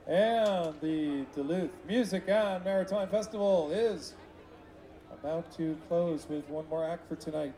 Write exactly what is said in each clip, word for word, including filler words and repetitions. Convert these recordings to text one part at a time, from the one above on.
And the Duluth Music and Maritime Festival is about to close with one more act for tonight.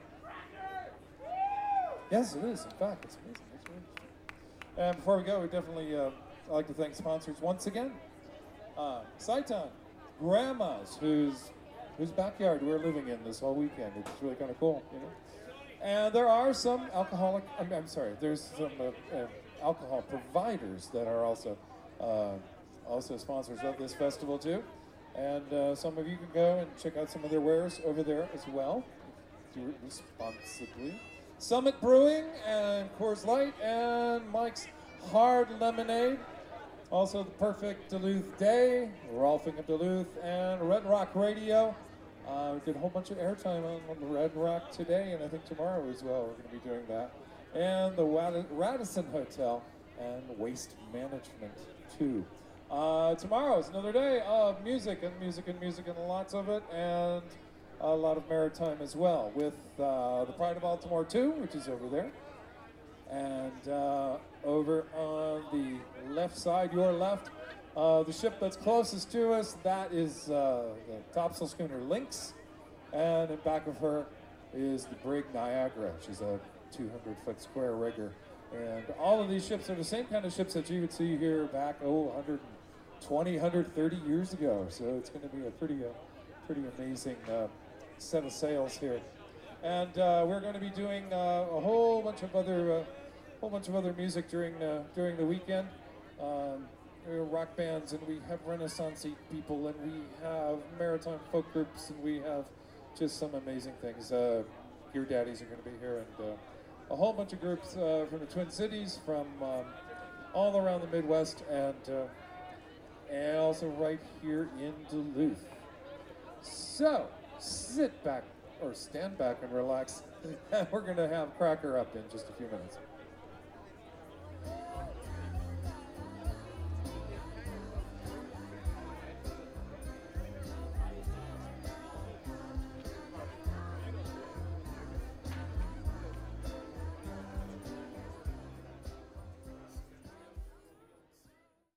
Yes, it is. In fact, it's amazing. It's really interesting. And before we go, we definitely uh, I'd like to thank sponsors once again. Uh, Saitan, Grandma's, whose whose backyard we're living in this whole weekend. It's really kind of cool, you know. And there are some alcoholic. I'm, I'm sorry. There's some uh, uh, alcohol providers that are also uh, also sponsors of this festival too. And uh, some of you can go and check out some of their wares over there as well. Do it responsibly. Summit Brewing and Coors Light and Mike's Hard Lemonade. Also the Perfect Duluth Day, Rolfing of Duluth, and Red Rock Radio. Uh, we did a whole bunch of airtime on, on the Red Rock today, and I think tomorrow as well we're going to be doing that. And the Wad- Radisson Hotel and Waste Management too. Uh, tomorrow is another day of music and music and music and lots of it, and a lot of maritime as well, with uh, the Pride of Baltimore two, which is over there. And uh, over on the left side, your left, uh, the ship that's closest to us, that is uh, the topsail schooner Lynx. And in back of her is the brig Niagara. She's a two hundred foot square rigger. And all of these ships are the same kind of ships that you would see here back, oh, one hundred twenty, one hundred thirty years ago. So it's going to be a pretty, uh, pretty amazing uh, set of sails here. And uh, we're going to be doing uh, a whole bunch of other, uh, whole bunch of other music during uh, during the weekend. Um, we have rock bands, and we have Renaissance people, and we have maritime folk groups, and we have just some amazing things. Uh, Gear Daddies are going to be here, and uh, a whole bunch of groups uh, from the Twin Cities, from um, all around the Midwest, and uh, and also right here in Duluth. So sit back or stand back and relax. We're going to have Cracker up in just a few minutes.